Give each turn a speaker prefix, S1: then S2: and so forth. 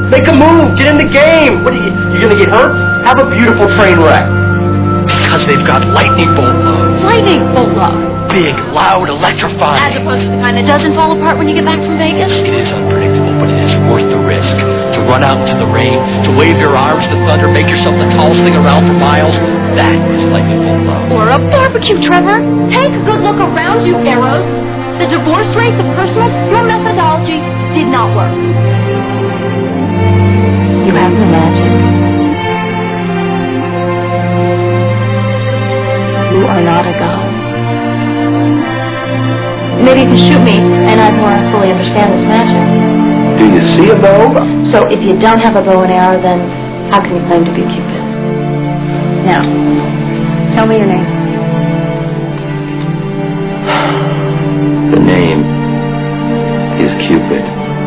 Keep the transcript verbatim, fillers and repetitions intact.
S1: Make a move. Get in the game. What are you, you gonna get hurt? Have a beautiful train wreck. Because they've got lightning bolt love.
S2: Lightning bolt love.
S1: Big, loud, electrifying.
S2: As opposed to the kind that doesn't fall apart when you get back from Vegas?
S1: It is unpredictable, but it is worth the risk. To run out into the rain, to wave your arms to thunder, make yourself the tallest thing around for miles, that is lightning bolt love.
S2: Or a barbecue, Trevor. Take a good look around you, Eros. The divorce rate, the personal, your methodology did not work. You have the magic. You are not a god. Maybe you can shoot me, and I'd more fully understand this magic.
S1: Do you see a bow?
S2: So if you don't have a bow and arrow, then how can you claim to be Cupid? Now, tell me your name.
S1: The name is Cupid.